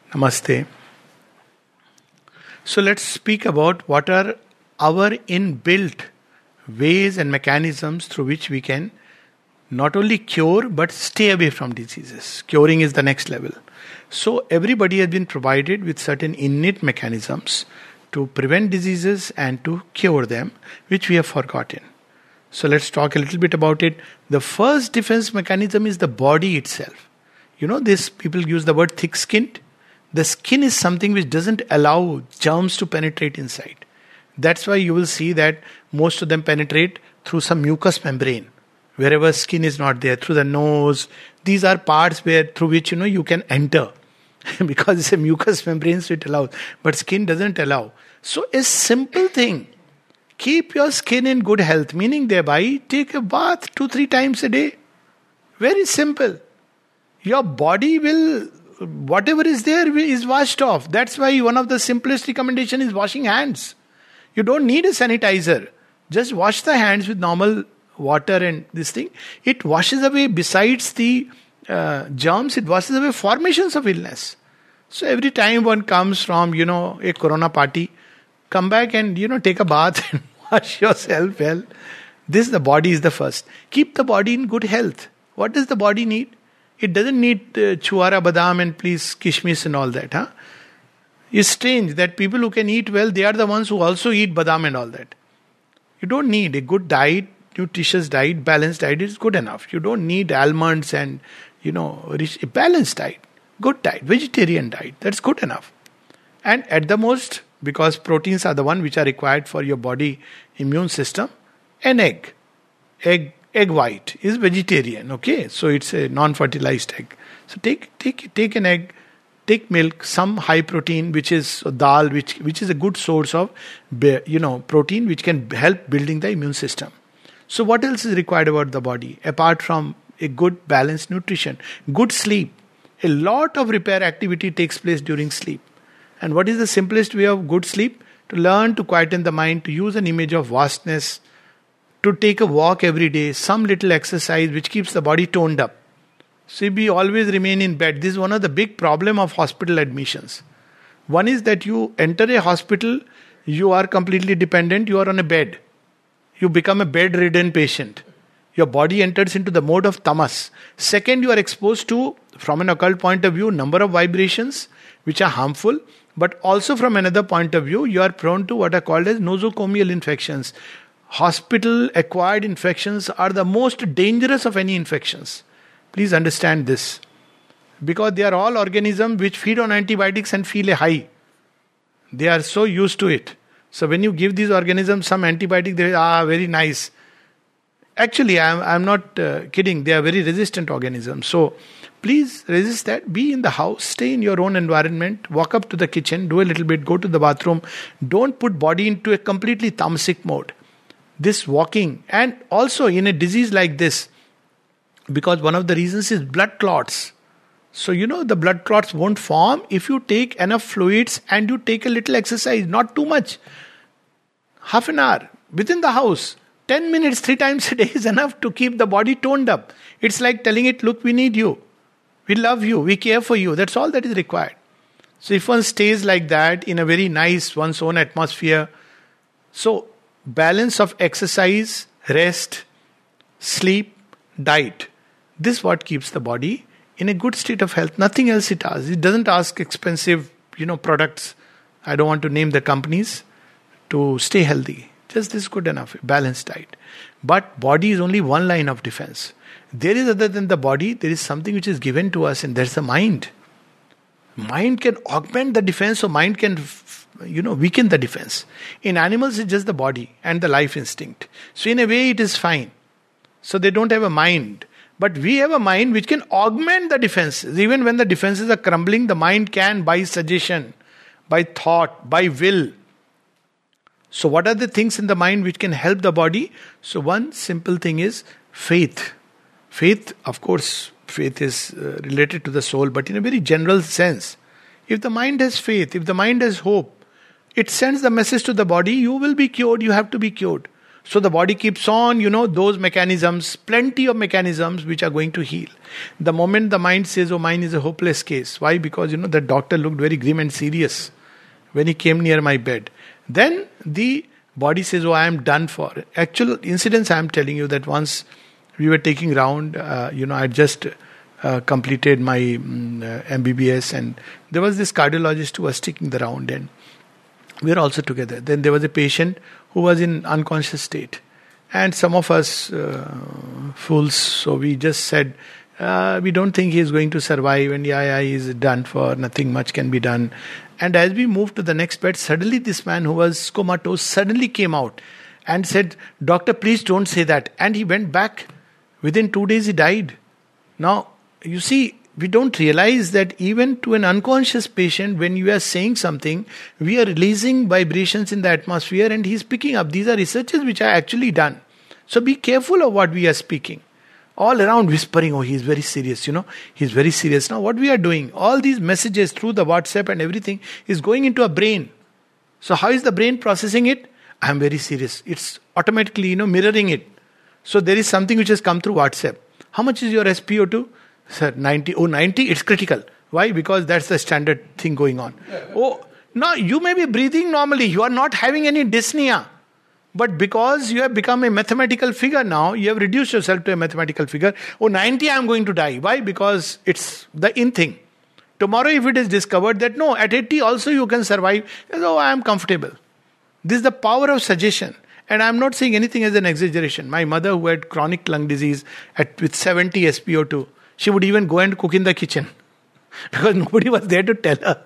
Namaste. So let's speak about what are our inbuilt ways and mechanisms through which we can not only cure but stay away from diseases. Curing is the next level. So everybody has been provided with certain innate mechanisms to prevent diseases and to cure them, which we have forgotten. So let's talk a little bit about it. The first defense mechanism is the body itself. This people use the word thick-skinned. The skin is something which doesn't allow germs to penetrate inside. That's why you will see that most of them penetrate through some mucous membrane. Wherever skin is not there, through the nose. These are parts through which you can enter. Because it's a mucous membrane, so it allows. But skin doesn't allow. So a simple thing. Keep your skin in good health. Meaning thereby, take a bath 2-3 times a day. Very simple. Your body will... Whatever is there is washed off. That's why one of the simplest recommendation is washing hands. You don't need a sanitizer. Just wash the hands with normal water and this thing. It washes away, besides the germs, it washes away formations of illness. So every time one comes from, a corona party, come back and, take a bath and wash yourself well. The body is the first. Keep the body in good health. What does the body need? It doesn't need chuara badam and please kishmish and all that. It's strange that people who can eat well, they are the ones who also eat badam and all that. You don't need a good diet, nutritious diet, balanced diet is good enough. You don't need almonds and, a balanced diet, good diet, vegetarian diet, that's good enough. And at the most, because proteins are the one which are required for your body immune system, an egg. Egg white is vegetarian, okay? So it's a non-fertilized egg. So take an egg, take milk, some high protein, which is dal, which is a good source of, protein, which can help building the immune system. So what else is required about the body? Apart from a good balanced nutrition, good sleep. A lot of repair activity takes place during sleep. And what is the simplest way of good sleep? To learn to quieten the mind, to use an image of vastness, to take a walk every day, some little exercise which keeps the body toned up. So we always remain in bed. This is one of the big problem of hospital admissions. One is that you enter a hospital, you are completely dependent, you are on a bed. You become a bedridden patient. Your body enters into the mode of tamas. Second, you are exposed to, from an occult point of view, number of vibrations which are harmful. But also from another point of view, you are prone to what are called as nosocomial infections. Hospital-acquired infections are the most dangerous of any infections. Please understand this. Because they are all organisms which feed on antibiotics and feel a high. They are so used to it. So when you give these organisms some antibiotic, they are very nice. Actually, I'm not kidding. They are very resistant organisms. So please resist that. Be in the house. Stay in your own environment. Walk up to the kitchen. Do a little bit. Go to the bathroom. Don't put body into a completely tamasic mode. This walking, and also in a disease like this, because one of the reasons is blood clots. So the blood clots won't form if you take enough fluids and you take a little exercise, not too much. Half an hour within the house, 10 minutes 3 times a day is enough to keep the body toned up. It's like telling it, look, we need you. We love you. We care for you. That's all that is required. So if one stays like that in a very nice, one's own atmosphere, so balance of exercise, rest, sleep, diet. This is what keeps the body in a good state of health. Nothing else it does. It doesn't ask expensive, products. I don't want to name the companies to stay healthy. Just this good enough, balanced diet. But body is only one line of defense. There is other than the body, there is something which is given to us, and there's the mind. Mind can augment the defense, or mind can weaken the defense. In animals, it's just the body and the life instinct. So in a way, it is fine. So they don't have a mind. But we have a mind which can augment the defenses. Even when the defenses are crumbling, the mind can, by suggestion, by thought, by will. So what are the things in the mind which can help the body? So one simple thing is faith. Faith, of course, faith is related to the soul, but in a very general sense. If the mind has faith, if the mind has hope, it sends the message to the body, you will be cured, you have to be cured. So the body keeps on, those mechanisms, plenty of mechanisms which are going to heal. The moment the mind says, oh, mine is a hopeless case. Why? Because, the doctor looked very grim and serious when he came near my bed. Then the body says, oh, I am done for. Actual incidents I am telling you, that once we were taking round, I just completed my MBBS, and there was this cardiologist who was taking the round, and we were also together. Then there was a patient who was in unconscious state, and some of us fools, so we just said, we don't think he is going to survive, and he is done for, nothing much can be done. And as we moved to the next bed, suddenly this man who was comatose suddenly came out and said, doctor, please don't say that. And he went back. Within 2 days he died. Now, you see, we don't realize that even to an unconscious patient, when you are saying something, we are releasing vibrations in the atmosphere and he's picking up. These are researches which are actually done. So be careful of what we are speaking. All around whispering, oh, he's very serious, he's very serious. Now what we are doing, all these messages through the WhatsApp and everything is going into a brain. So how is the brain processing it? I am very serious. It's automatically, mirroring it. So there is something which has come through WhatsApp. How much is your SpO2? Sir, 90. Oh, 90? It's critical. Why? Because that's the standard thing going on. Oh, now you may be breathing normally. You are not having any dyspnea. But because you have become a mathematical figure now, you have reduced yourself to a mathematical figure. Oh, 90, I am going to die. Why? Because it's the in thing. Tomorrow if it is discovered that no, at 80 also you can survive. Oh, I am comfortable. This is the power of suggestion. And I am not saying anything as an exaggeration. My mother, who had chronic lung disease with 70 SpO2, she would even go and cook in the kitchen. Because nobody was there to tell her.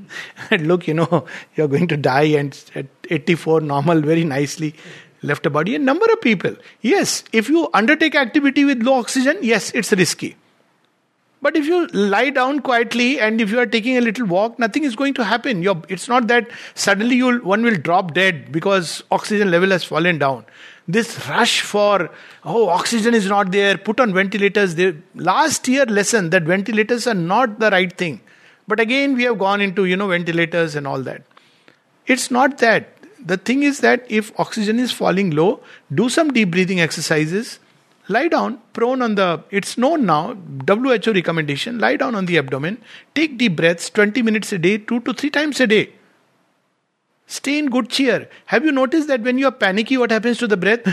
And look, you're going to die, and at 84, normal, very nicely left a body. A number of people. Yes, if you undertake activity with low oxygen, yes, it's risky. But if you lie down quietly and if you are taking a little walk, nothing is going to happen. It's not that suddenly one will drop dead because oxygen level has fallen down. This rush for, oxygen is not there, put on ventilators. Last year lesson that ventilators are not the right thing. But again, we have gone into, ventilators and all that. It's not that. The thing is that if oxygen is falling low, do some deep breathing exercises. Lie down, prone on it's known now, WHO recommendation, lie down on the abdomen, take deep breaths, 20 minutes a day, 2 to 3 times a day. Stay in good cheer. Have you noticed that when you are panicky, what happens to the breath?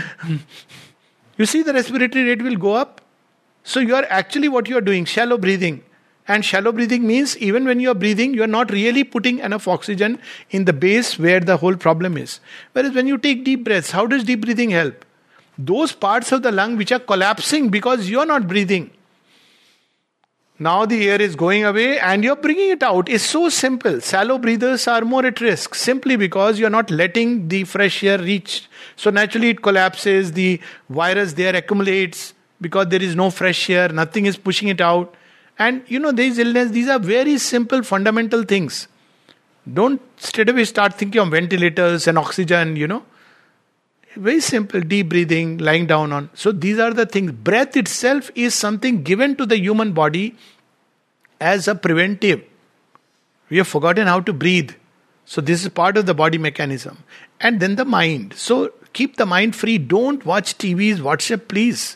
You see the respiratory rate will go up. So you are actually what you are doing, shallow breathing. And shallow breathing means even when you are breathing, you are not really putting enough oxygen in the base where the whole problem is. Whereas when you take deep breaths, how does deep breathing help? Those parts of the lung which are collapsing because you are not breathing. Now the air is going away and you are bringing it out. It's so simple. Shallow breathers are more at risk simply because you are not letting the fresh air reach. So naturally it collapses, the virus there accumulates because there is no fresh air, nothing is pushing it out. And these illness, these are very simple fundamental things. Don't straight away start thinking of ventilators and oxygen, Very simple, deep breathing, lying down on. So these are the things. Breath itself is something given to the human body as a preventive. We have forgotten how to breathe. So this is part of the body mechanism. And then the mind. So keep the mind free. Don't watch TVs, WhatsApp, please.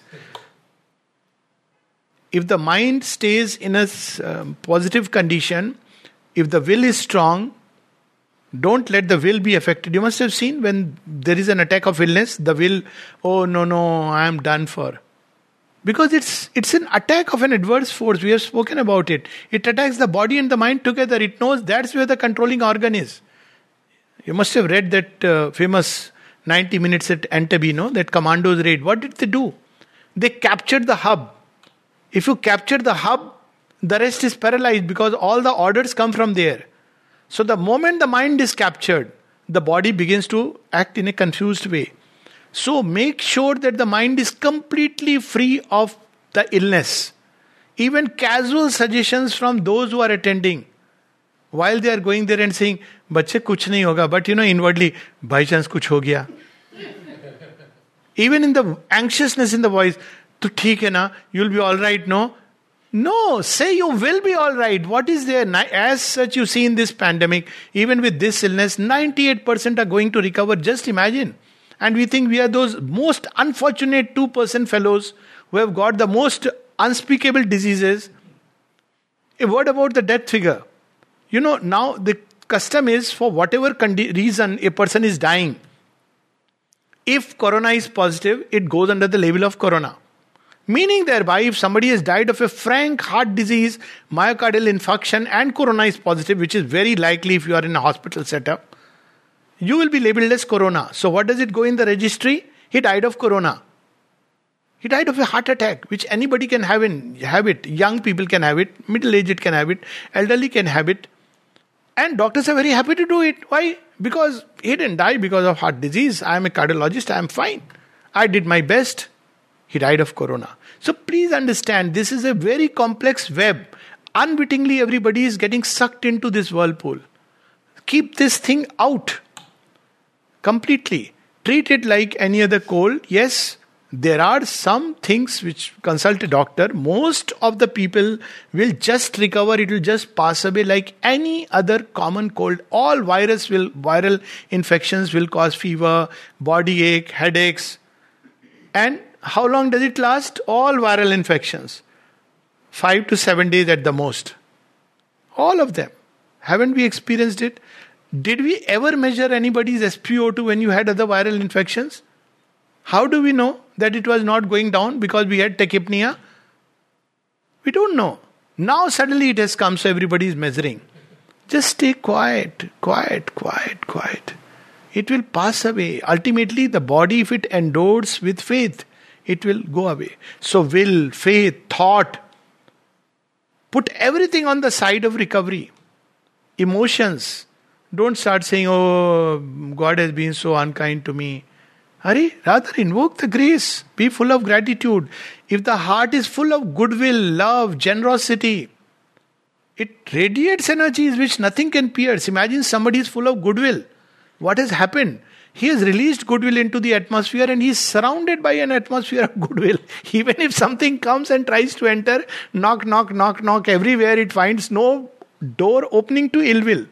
If the mind stays in a positive condition, if the will is strong, don't let the will be affected. You must have seen when there is an attack of illness, the will, oh no, I am done for. Because it's an attack of an adverse force. We have spoken about it. It attacks the body and the mind together. It knows that's where the controlling organ is. You must have read that famous 90 minutes at Entebbe, that commandos raid. What did they do? They captured the hub. If you capture the hub, the rest is paralyzed because all the orders come from there. So the moment the mind is captured, the body begins to act in a confused way. So make sure that the mind is completely free of the illness. Even casual suggestions from those who are attending, while they are going there and saying, "Bachche kuch nahi hoga," but inwardly, by chance kuch ho gaya. Even in the anxiousness in the voice, "To theek hai na, you'll be all right, no?" No, say you will be all right. What is there? As such, you see in this pandemic, even with this illness, 98% are going to recover. Just imagine. And we think we are those most unfortunate 2% fellows who have got the most unspeakable diseases. What about the death figure? Now the custom is, for whatever reason a person is dying, if corona is positive, it goes under the label of corona. Meaning thereby, if somebody has died of a frank heart disease, myocardial infarction, and corona is positive, which is very likely if you are in a hospital setup, you will be labeled as corona. So what does it go in the registry? He died of corona. He died of a heart attack, which anybody can have it. Young people can have it, middle-aged can have it, elderly can have it. And doctors are very happy to do it. Why? Because he didn't die because of heart disease. I am a cardiologist, I am fine. I did my best. He died of corona. So please understand, this is a very complex web. Unwittingly, everybody is getting sucked into this whirlpool. Keep this thing out completely. Treat it like any other cold. Yes, there are some things which consult a doctor. Most of the people will just recover. It will just pass away like any other common cold. All viral infections will cause fever, body ache, headaches. And how long does it last? All viral infections. 5 to 7 days at the most. All of them. Haven't we experienced it? Did we ever measure anybody's SpO2 when you had other viral infections? How do we know that it was not going down because we had tachypnea? We don't know. Now suddenly it has come, so everybody is measuring. Just stay quiet. It will pass away. Ultimately, the body, if it endures with faith, it will go away. So will, faith, thought, put everything on the side of recovery. Emotions. Don't start saying, oh, God has been so unkind to me. Hurry, rather invoke the grace. Be full of gratitude. If the heart is full of goodwill, love, generosity, it radiates energies which nothing can pierce. Imagine somebody is full of goodwill. What has happened? He has released goodwill into the atmosphere and he is surrounded by an atmosphere of goodwill. Even if something comes and tries to enter, knock, everywhere it finds no door opening to ill will.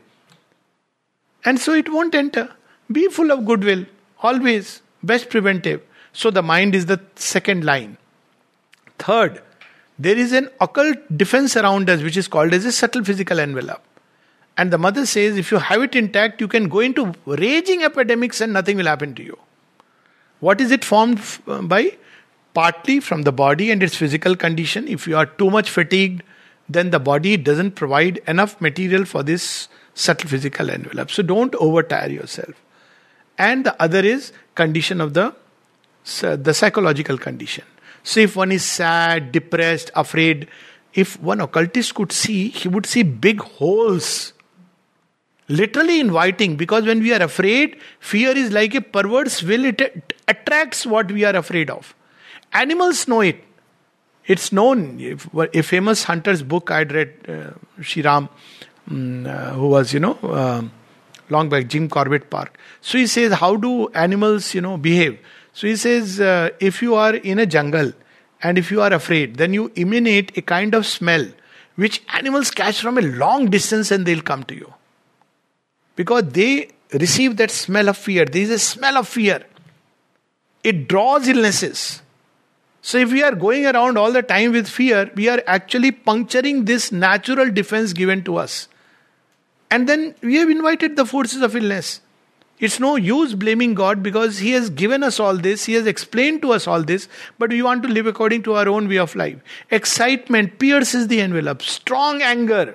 And so it won't enter. Be full of goodwill. Always. Best preventive. So the mind is the second line. Third, there is an occult defense around us which is called as a subtle physical envelope. And the mother says, if you have it intact, you can go into raging epidemics and nothing will happen to you. What is it formed by? Partly from the body and its physical condition. If you are too much fatigued, then the body doesn't provide enough material for this subtle physical envelope. So don't overtire yourself. And the other is condition of the psychological condition. So if one is sad, depressed, afraid, if one occultist could see, he would see big holes. Literally inviting, because when we are afraid, fear is like a perverse will. It attracts what we are afraid of. Animals know it. It's known. A famous hunter's book I'd read, Shriram, who was, long back, Jim Corbett Park. So he says, how do animals, behave? So he says, if you are in a jungle and if you are afraid, then you emanate a kind of smell which animals catch from a long distance and they'll come to you. Because they receive that smell of fear. There is a smell of fear. It draws illnesses. So if we are going around all the time with fear, we are actually puncturing this natural defense given to us. And then we have invited the forces of illness. It's no use blaming God because He has given us all this. He has explained to us all this. But we want to live according to our own way of life. Excitement pierces the envelope. Strong anger.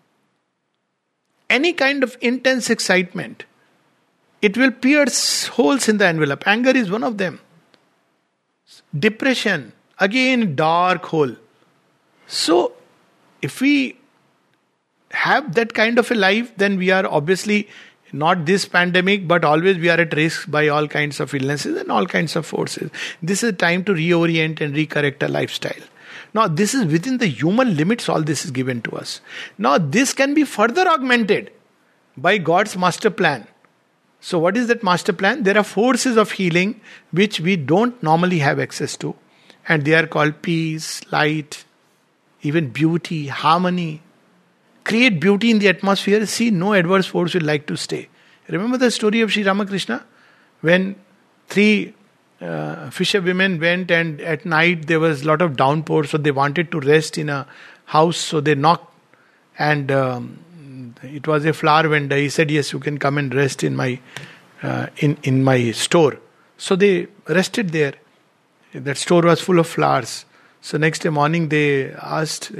Any kind of intense excitement. It will pierce holes in the envelope. Anger is one of them. Depression. Again, dark hole. So, if we have that kind of a life, then we are obviously not this pandemic, but always we are at risk by all kinds of illnesses and all kinds of forces. This is a time to reorient and recorrect our lifestyle. Now, this is within the human limits, all this is given to us. Now, this can be further augmented by God's master plan. So, what is that master plan? There are forces of healing which we don't normally have access to. And they are called peace, light, even beauty, harmony. Create beauty in the atmosphere. See, no adverse force will like to stay. Remember the story of Sri Ramakrishna? When Three fisherwomen went, and at night there was a lot of downpour, so they wanted to rest in a house, so they knocked, and it was a flower vendor. He said, yes, you can come and rest in my in my store. So they rested there. That store was full of flowers. So next day morning he asked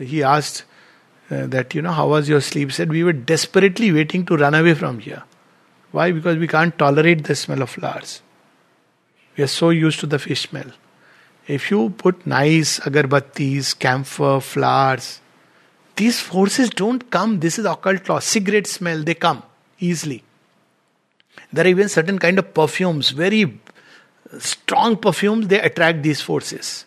that, how was your sleep? He said, we were desperately waiting to run away from here. Why? Because we can't tolerate the smell of flowers. We are so used to the fish smell. If you put nice agarbattis, camphor, flowers, these forces don't come. This is occult law. Cigarette smell, they come easily. There are even certain kind of perfumes, very strong perfumes, they attract these forces.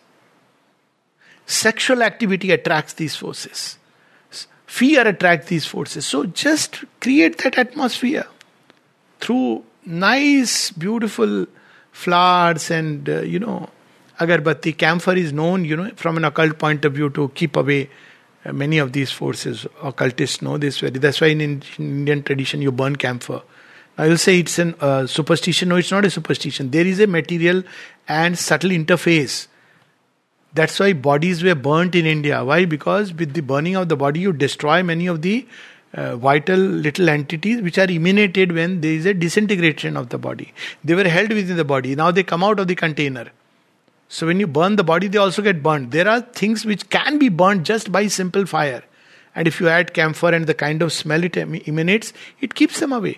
Sexual activity attracts these forces. Fear attracts these forces. So just create that atmosphere through nice, beautiful flowers and, agarbatti. Camphor is known, from an occult point of view to keep away many of these forces. Occultists know this very. That's why in Indian tradition you burn camphor. Now you'll say it's a superstition. No, it's not a superstition. There is a material and subtle interface. That's why bodies were burnt in India. Why? Because with the burning of the body, you destroy many of the vital little entities which are emanated when there is a disintegration of the body. They were held within the body. Now they come out of the container. So when you burn the body, they also get burnt. There are things which can be burnt just by simple fire. And if you add camphor and the kind of smell it emanates, it keeps them away.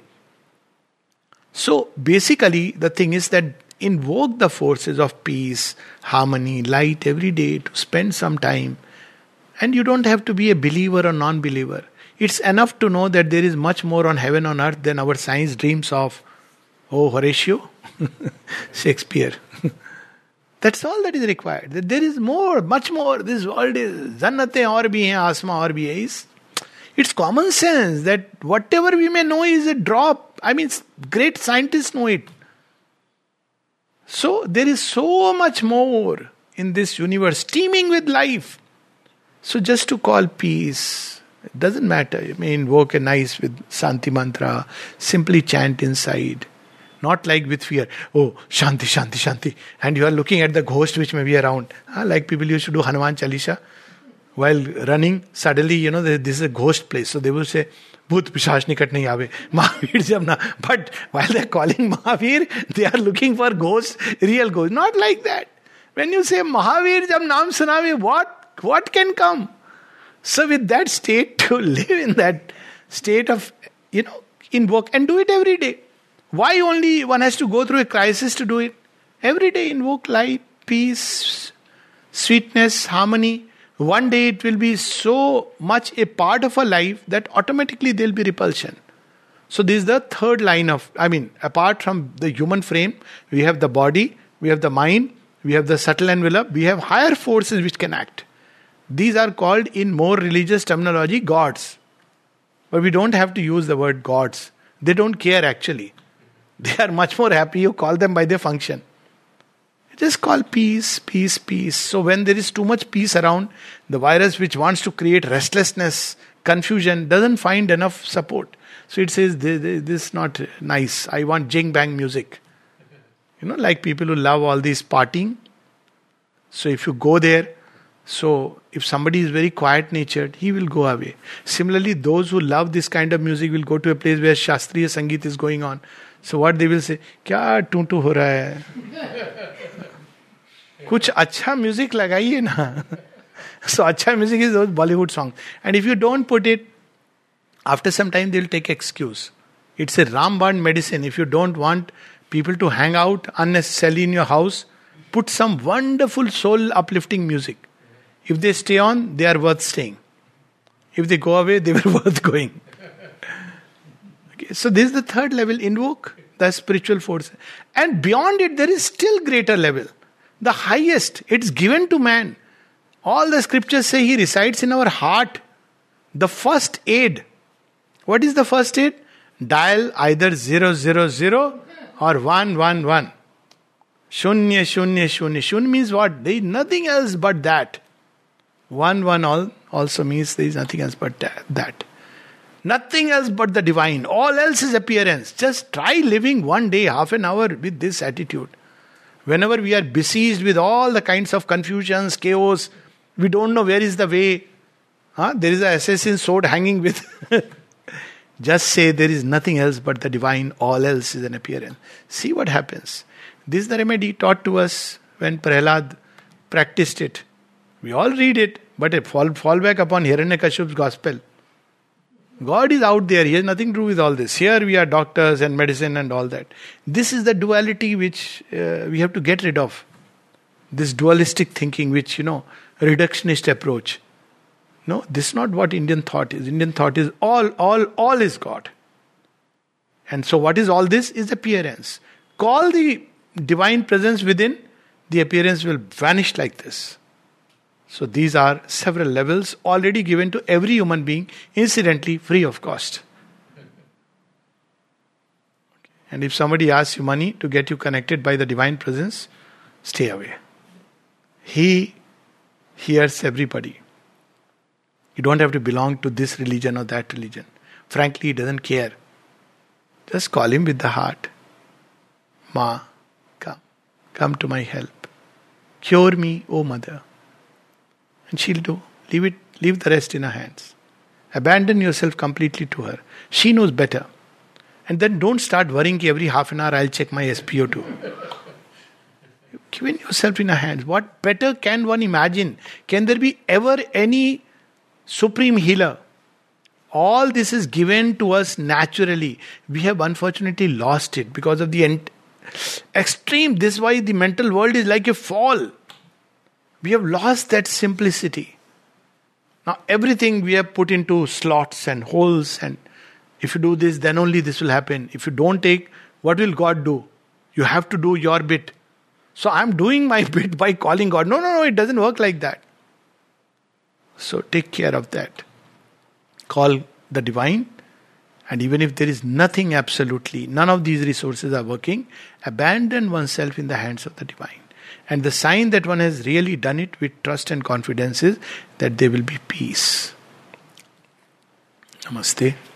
So basically the thing is that invoke the forces of peace, harmony, light every day to spend some time. And you don't have to be a believer or non-believer. It's enough to know that there is much more on heaven on earth than our science dreams of. Oh, Horatio, Shakespeare. That's all that is required. That there is more, much more. This world is Jannate aur bhi hai, asma aur bhi hai. It's common sense that whatever we may know is a drop. I mean, great scientists know it. So there is so much more in this universe, teeming with life. So just to call peace, it doesn't matter. You may invoke a nice with Shanti mantra, simply chant inside. Not like with fear. Oh, Shanti, Shanti, Shanti. And you are looking at the ghost which may be around. Like people used to do Hanuman Chalisa. While running, suddenly, this is a ghost place. So they will say, Bhut Pishash nikat nahi aave. Mahavir jab na. But while they are calling Mahavir, they are looking for ghosts, real ghosts. Not like that. When you say Mahavir jab naam sunave, what can come? So with that state, to live in that state of, invoke and do it every day. Why only one has to go through a crisis to do it? Every day invoke light, peace, sweetness, harmony. One day it will be so much a part of our life that automatically there will be repulsion. So this is the third line of, apart from the human frame, we have the body, we have the mind, we have the subtle envelope, we have higher forces which can act. These are called in more religious terminology gods. But we don't have to use the word gods. They don't care actually. They are much more happy you call them by their function. Just call peace, peace, peace. So when there is too much peace around, the virus which wants to create restlessness, confusion, doesn't find enough support. So it says, this is not nice. I want jing bang music. Like people who love all this partying. So if you go there, so if somebody is very quiet natured, he will go away. Similarly, those who love this kind of music will go to a place where Shastriya Sangeet is going on. So what they will say, क्या टूटू हो रहा है? कुछ अच्छा music लगाइए ना. So अच्छा music is those Bollywood songs. And if you don't put it, after some time they will take excuse. It's a Ramband medicine. If you don't want people to hang out unnecessarily in your house, put some wonderful soul uplifting music. If they stay on, they are worth staying. If they go away, they were worth going. Okay, so this is the third level. Invoke the spiritual force. And beyond it, there is still greater level. The highest, it's given to man. All the scriptures say he resides in our heart. The first aid. What is the first aid? Dial either 000 or 111. Shunya, shunya, shunya. Shunya means what? There is nothing else but that. 1 also means there is nothing else but that. Nothing else but the divine. All else is appearance. Just try living one day, half an hour with this attitude. Whenever we are besieged with all the kinds of confusions, chaos, we don't know where is the way. There is an assassin's sword hanging with. Just say there is nothing else but the divine, all else is an appearance. See what happens. This is the remedy taught to us when Prahlad practiced it. We all read it, but it fall back upon Hiranyakaship's gospel. God is out there, he has nothing to do with all this. Here we are doctors and medicine and all that. This is the duality which we have to get rid of. This dualistic thinking which, reductionist approach. No, this is not what Indian thought is. Indian thought is all is God. And so what is all this? Is appearance. Call the divine presence within, the appearance will vanish like this. So these are several levels already given to every human being, incidentally free of cost. And if somebody asks you money to get you connected by the divine presence, stay away. He hears everybody. You don't have to belong to this religion or that religion. Frankly, he doesn't care. Just call him with the heart. Ma, come to my help. Cure me, O Mother. And she'll do. Leave the rest in her hands. Abandon yourself completely to her. She knows better. And then don't start worrying every half an hour I'll check my SpO2. You've given yourself in her hands. What better can one imagine? Can there be ever any supreme healer? All this is given to us naturally. We have unfortunately lost it because of the extreme. This is why the mental world is like a fall. We have lost that simplicity. Now everything we have put into slots and holes, and if you do this, then only this will happen. If you don't take, what will God do? You have to do your bit. So I'm doing my bit by calling God. No, it doesn't work like that. So take care of that. Call the divine, and even if there is nothing absolutely, none of these resources are working, abandon oneself in the hands of the divine. And the sign that one has really done it with trust and confidence is that there will be peace. Namaste.